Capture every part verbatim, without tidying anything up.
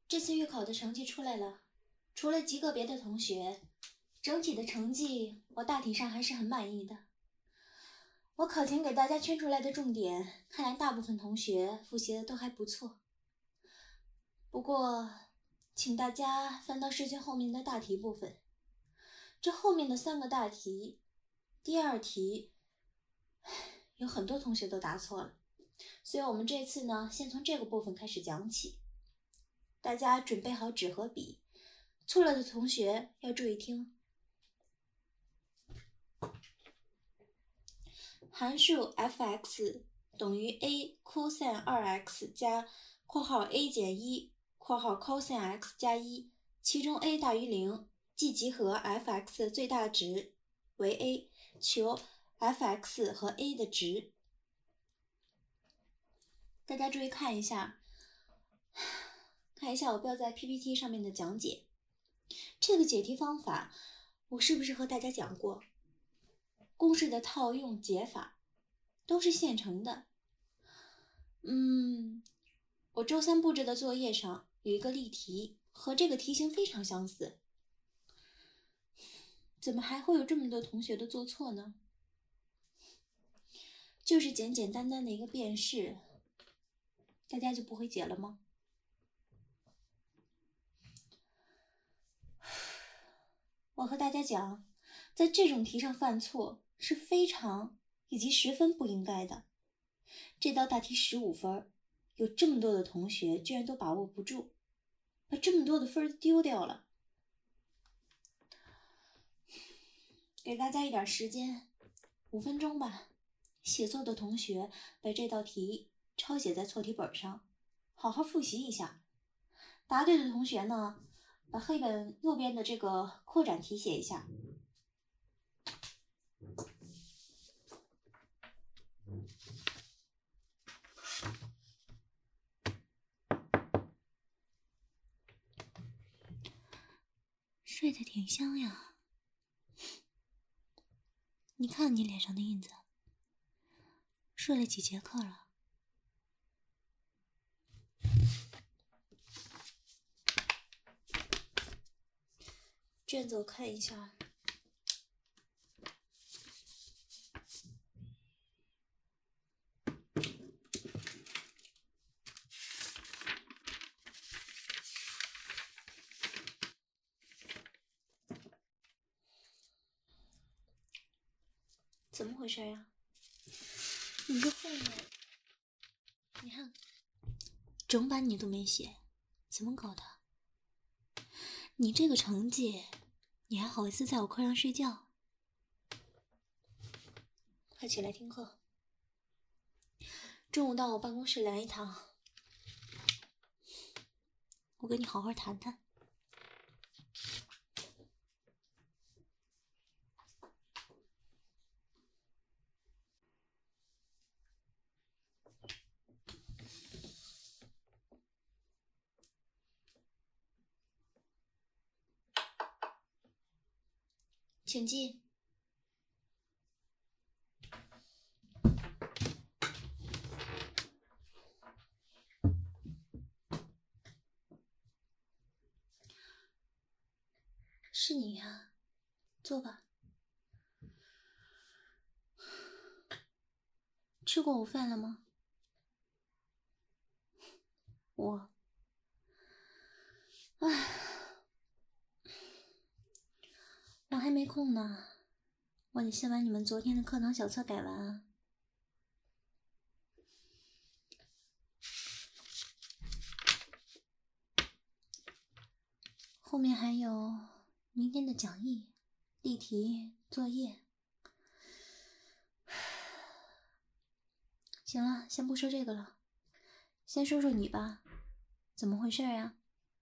这次月考的成绩出来了，除了极个别的同学，整体的成绩我大体上还是很满意的。我考前给大家圈出来的重点，看来大部分同学复习的都还不错。不过，请大家翻到试卷后面的大题部分，这后面的三个大题，第二题有很多同学都答错了，所以我们这次呢，先从这个部分开始讲起。大家准备好纸和笔，错了的同学要注意听。函数 f(x) 等于 a cosine 二 x 加括号 a 减一括号 cosine x 加一，其中 a 大于零，即集合 f(x) 的最大值为 a， 求 f(x) 和 a 的值。大家注意看一下，看一下我标在 P P T 上面的讲解。这个解题方法我是不是和大家讲过？公式的套用解法都是现成的。嗯，我周三布置的作业上有一个例题，和这个题型非常相似。怎么还会有这么多同学的做错呢？就是简简单单的一个变式，大家就不会解了吗？我和大家讲，在这种题上犯错是非常以及十分不应该的。这道大题十五分，有这么多的同学居然都把握不住，把这么多的分丢掉了。给大家一点时间，五分钟吧。写错的同学把这道题抄写在错题本上，好好复习一下。答对的同学呢，把黑本右边的这个扩展题写一下。睡得挺香呀，你看你脸上的印子，睡了几节课了？卷子我看一下。怎么回事呀？你这后面，你看，整版你都没写，怎么搞的？你这个成绩，你还好意思在我课上睡觉？快起来听课。中午到我办公室来一趟，我跟你好好谈谈。请进。是你呀，坐吧。吃过午饭了吗？我，唉，我还没空呢，我得先把你们昨天的课堂小册改完啊。后面还有明天的讲义、例题、作业。行了，先不说这个了，先说说你吧，怎么回事呀？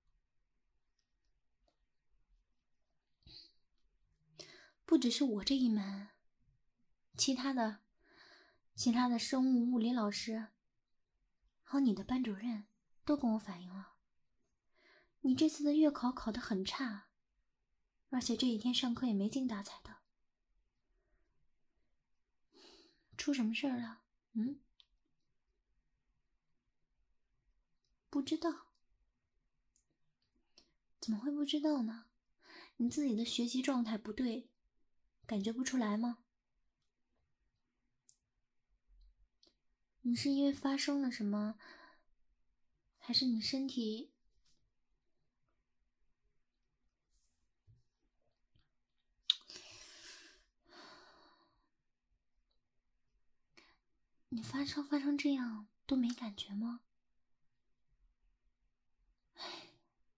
不只是我这一门，其他的、其他的生物、物理老师，还有你的班主任都跟我反映了，你这次的月考考得很差，而且这几天上课也没精打采的。出什么事儿了？嗯？不知道。 怎么会不知道呢？你自己的学习状态不对，感觉不出来吗？你是因为发生了什么，还是你身体……你发烧发成这样都没感觉吗？唉，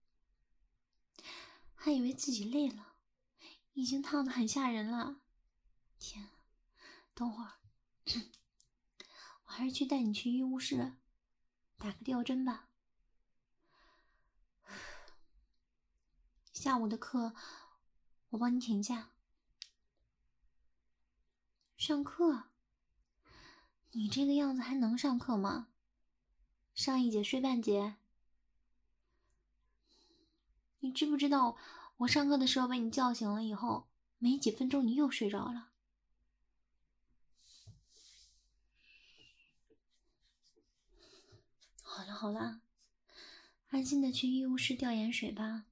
还以为自己累了，已经烫得很吓人了。天啊，等会儿，我还是去带你去医务室打个吊针吧。下午的课我帮你请假。上课？你这个样子还能上课吗？上一节睡半节。你知不知道我上课的时候被你叫醒了以后，没几分钟你又睡着了。好了好了，安心的去医务室吊盐水吧。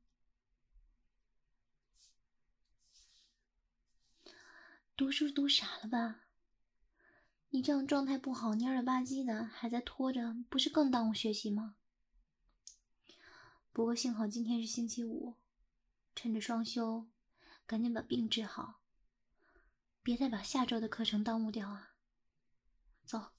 读书读傻了吧？你这样状态不好，蔫了吧唧的，还在拖着，不是更耽误学习吗？不过幸好今天是星期五，趁着双休，赶紧把病治好，别再把下周的课程耽误掉啊！走。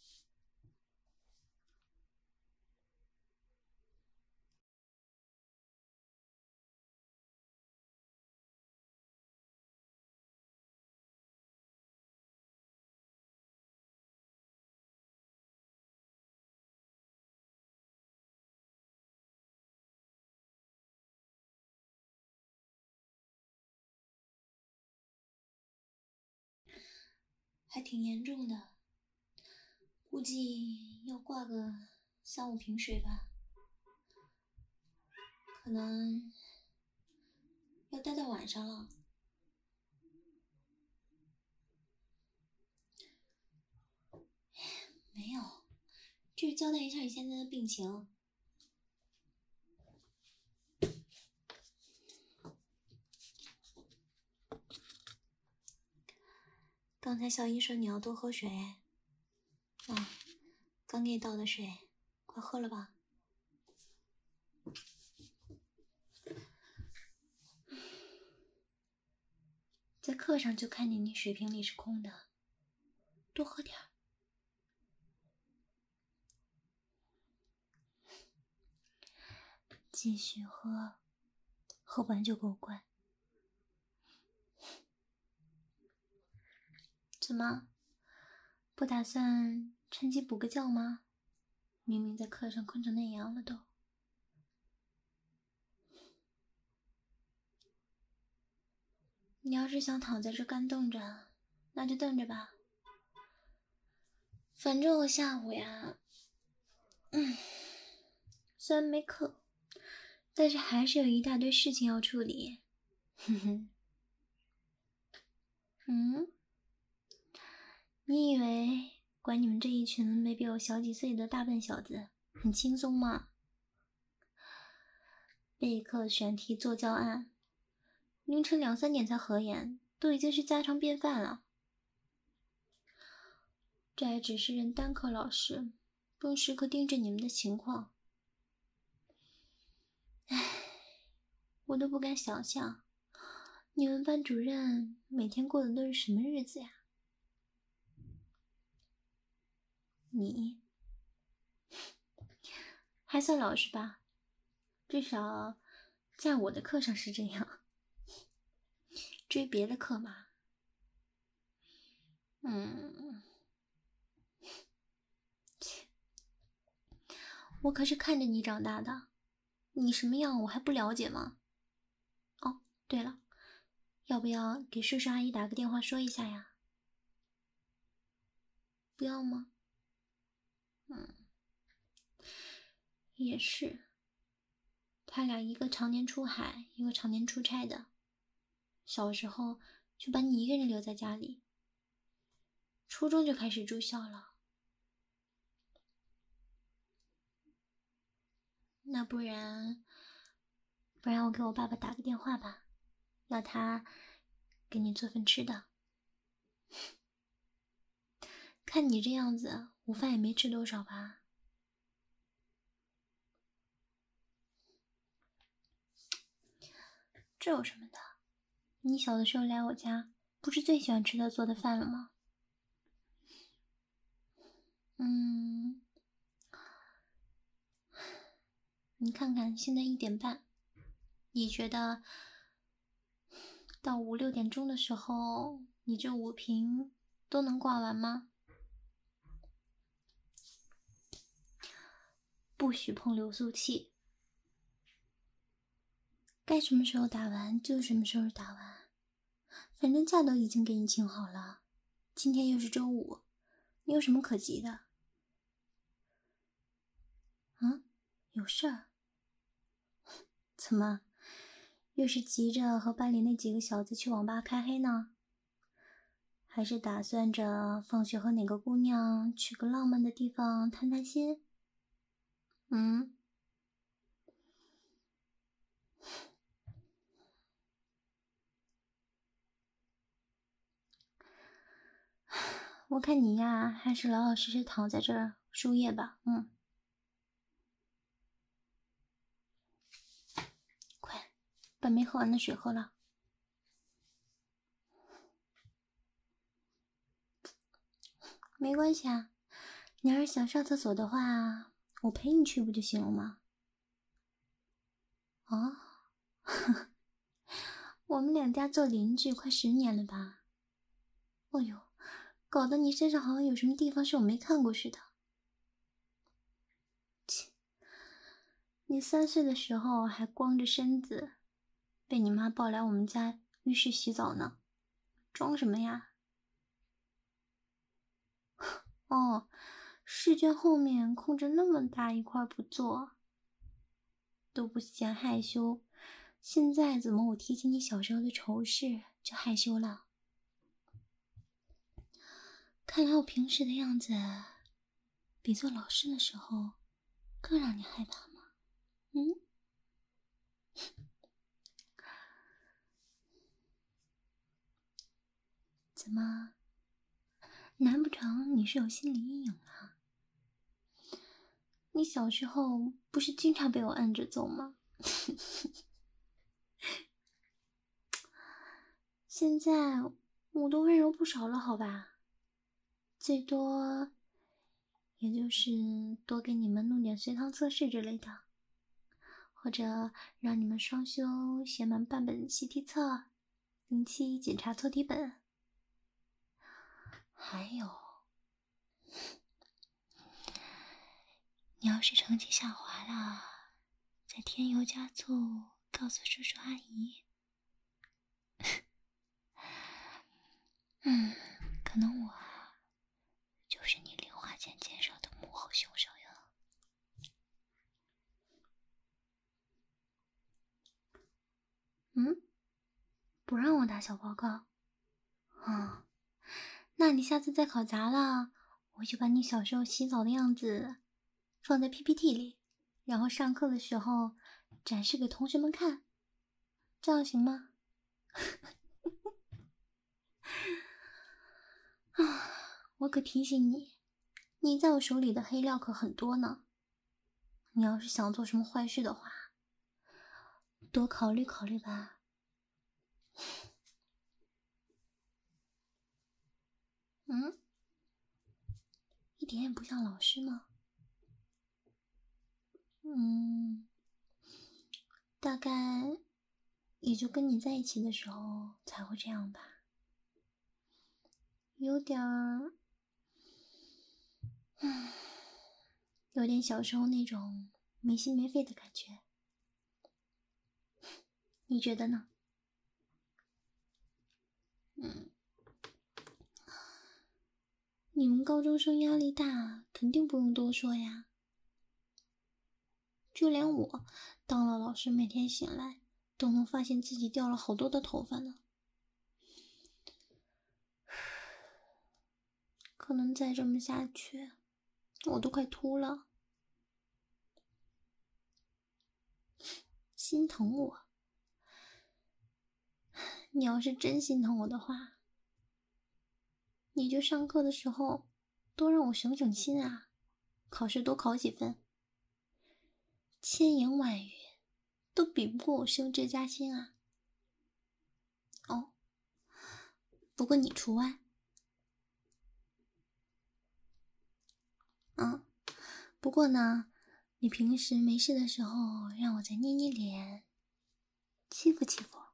还挺严重的，估计要挂个三五瓶水吧，可能要待到晚上了。没有，就是交代一下你现在的病情。刚才小医说你要多喝水，啊，刚给你倒的水，快喝了吧。在课上就看见你水瓶里是空的，多喝点儿。继续喝，喝完就给我灌。怎么，不打算趁机补个觉吗？明明在课上困成那样了都。你要是想躺在这干瞪着，那就瞪着吧。反正我下午呀，嗯，虽然没课，但是还是有一大堆事情要处理。哼哼。嗯，你以为管你们这一群没比我小几岁的大笨小子很轻松吗？备课、选题、做教案，凌晨两三点才合眼，都已经是家常便饭了。这还只是任单科老师，不用时刻盯着你们的情况。唉，我都不敢想象，你们班主任每天过的都是什么日子呀？你还算老实吧，至少在我的课上是这样。至于别的课嘛，嗯，我可是看着你长大的，你什么样我还不了解吗？哦，对了，要不要给叔叔阿姨打个电话说一下呀？不要吗？嗯，也是，他俩一个常年出海，一个常年出差的，小时候就把你一个人留在家里，初中就开始住校了。那不然不然我给我爸爸打个电话吧，要他给你做份吃的。看你这样子，午饭也没吃多少吧？这有什么的？你小的时候来我家，不是最喜欢吃他做的饭了吗？嗯，你看看，现在一点半，你觉得到五六点钟的时候，你这五瓶都能挂完吗？不许碰流速器，该什么时候打完就什么时候打完，反正假都已经给你请好了，今天又是周五，你有什么可急的？嗯，有事儿？怎么，又是急着和班里那几个小子去网吧开黑呢？还是打算着放学和哪个姑娘去个浪漫的地方谈谈心？嗯，我看你呀，还是老老实实躺在这儿输液吧。嗯，快把没喝完的水喝了。没关系啊，你要是想上厕所的话，我陪你去不就行了吗？哦，我们两家做邻居快十年了吧？哦呦，搞得你身上好像有什么地方是我没看过似的。切，你三岁的时候还光着身子，被你妈抱来我们家浴室洗澡呢，装什么呀？哦，试卷后面空着那么大一块不做，都不嫌害羞，现在怎么我提起你小时候的愁事就害羞了？看来我平时的样子比做老师的时候更让你害怕吗？嗯？怎么？难不成你是有心理阴影了？你小时候不是经常被我按着揍吗？现在我都温柔不少了，好吧？最多也就是多给你们弄点随堂测试之类的，或者让你们双休写满半本习题册，定期检查错题本。还有，你要是成绩下滑了，再添油加醋告诉叔叔阿姨。嗯，可能我就是你零花钱减少的幕后凶手哟。嗯，不让我打小报告？嗯，那你下次再考砸了，我就把你小时候洗澡的样子放在 P P T 里，然后上课的时候展示给同学们看，这样行吗？啊，我可提醒你，你在我手里的黑料可很多呢。你要是想做什么坏事的话，多考虑考虑吧。嗯，一点也不像老师吗？嗯，大概也就跟你在一起的时候才会这样吧，有点儿，嗯，有点小时候那种没心没肺的感觉，你觉得呢？嗯，你们高中生压力大，肯定不用多说呀。就连我当了老师，每天醒来都能发现自己掉了好多的头发呢。可能再这么下去，我都快秃了。 心疼我。你要是真心疼我的话，你就上课的时候多让我省省心啊，考试多考几分。千言万语都比不过我升职加薪啊。哦，不过你除外。嗯，不过呢，你平时没事的时候让我再捏捏脸，欺负欺负，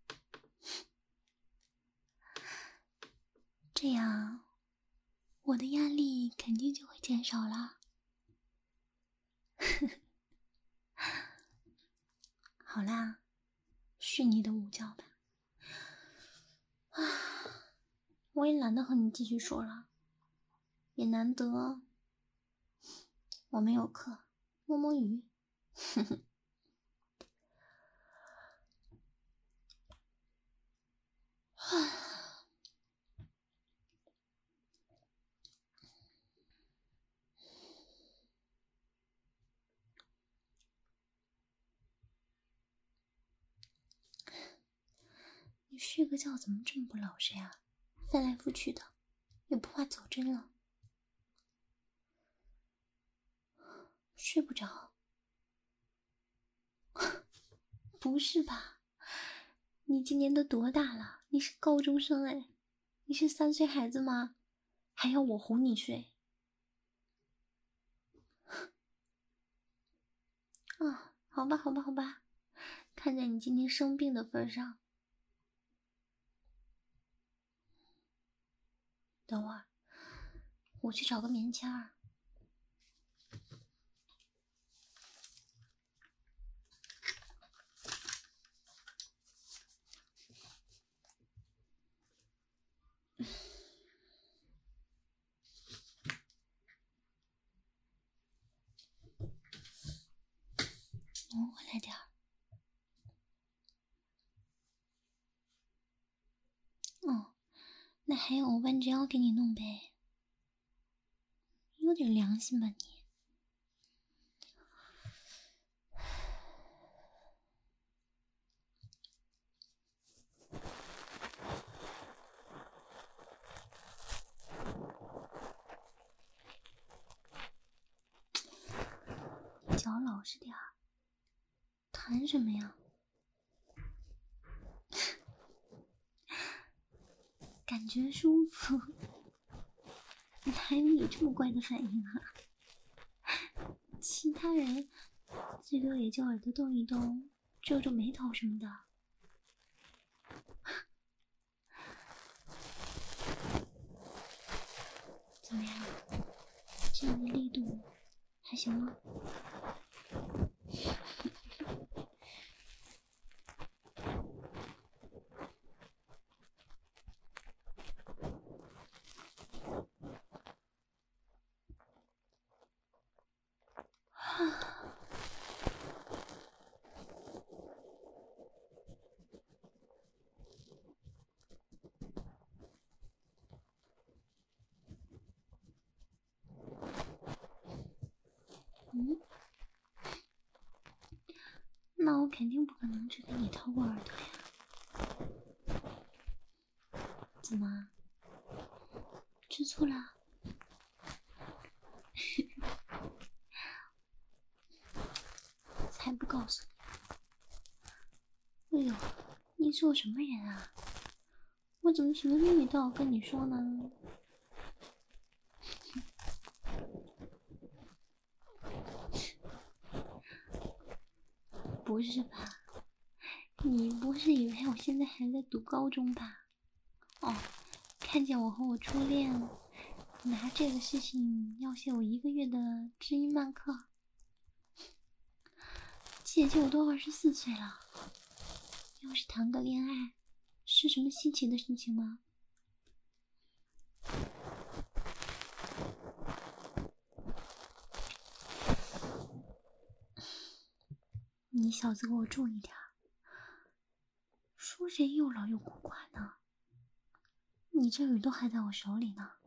这样我的压力肯定就会减少了。好啦，睡你的午觉吧。啊，我也懒得和你继续说了，也难得我没有课，摸摸鱼。你睡个觉怎么这么不老实呀？翻来覆去的，也不怕走针了。睡不着？不是吧？你今年都多大了？你是高中生哎，你是三岁孩子吗？还要我哄你睡？啊，好吧，好吧，好吧，看在你今天生病的份上，等会儿我去找个棉签儿。挪回来点儿。哦，那还有弯着腰给你弄呗，有点良心吧你。脚老实点儿，弹什么呀？感觉舒服，哪有你这么怪的反应啊？其他人最多也就耳朵动一动，皱皱眉头什么的。怎么样？这样的力度还行吗？嗯，那我肯定不可能只给你掏过耳朵呀。怎么？吃醋了？才不告诉你！哎呦，你是我什么人啊？我怎么什么秘密都要跟你说呢？不是吧？你不是以为我现在还在读高中吧？哦，看见我和我初恋，拿这个事情要挟我一个月的知音漫课。姐姐我都二十四岁了，要是谈个恋爱，是什么稀奇的事情吗？你小子给我注意点，说谁又老又古怪呢？你这雨都还在我手里呢。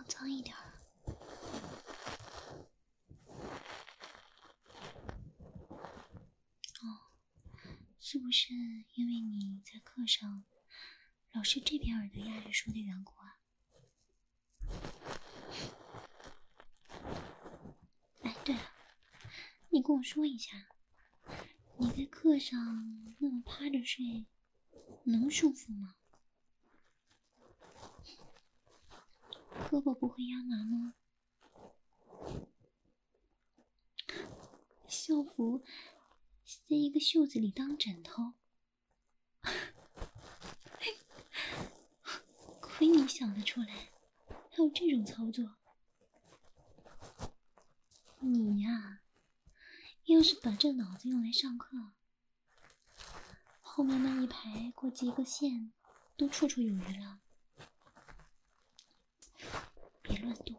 脏一点儿。哦，是不是因为你在课上老是这边耳朵压着说的缘故啊？哎，对了，你跟我说一下，你在课上那么趴着睡，能舒服吗？胳膊不会压麻吗？校服塞一个袖子里当枕头，亏你想得出来，还有这种操作。你呀，要是把这脑子用来上课，后面那一排过几个线都绰绰有余了。别乱动。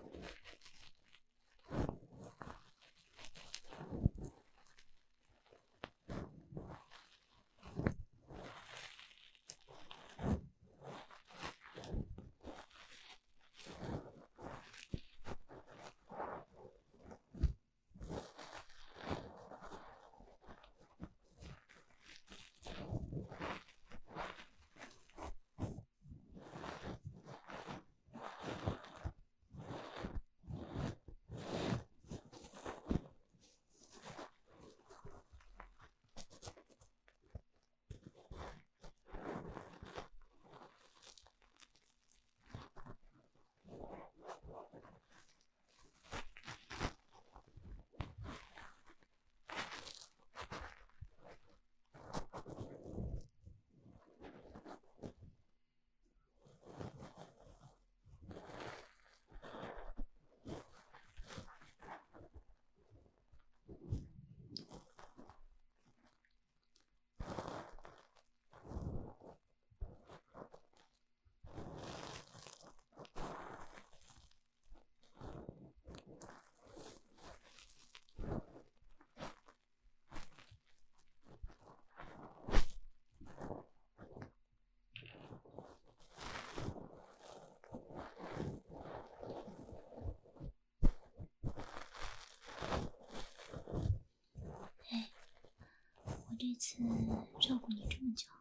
这次照顾你这么久，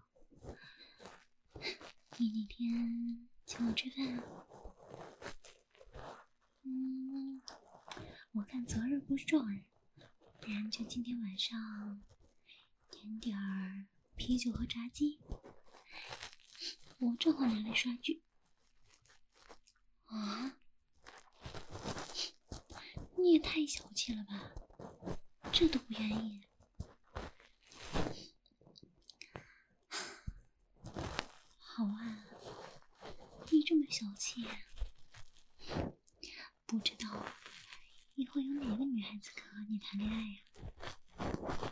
你那天请我吃饭啊？嗯，我看择日不是撞日，不然就今天晚上点点儿啤酒和炸鸡，我正好拿来刷剧。啊？你也太小气了吧，这都不愿意。好啊，你这么小气，不知道以后有哪个女孩子肯和你谈恋爱呀？